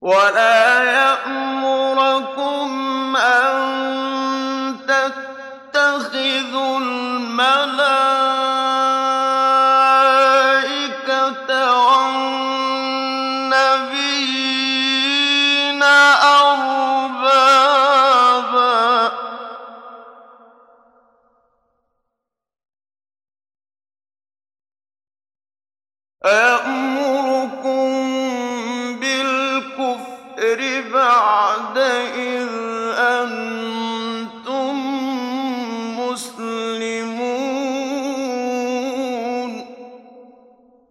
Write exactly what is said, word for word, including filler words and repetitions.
وَلَا يَأْمُرَكُمْ أَن تَتَّخِذُوا الْمَلَائِكَةَ وَالنَّبِيِّينَ أَرْبَابًا ۗ أَيَأْمُرُكُم بِالْكُفْرِ بَعْدَ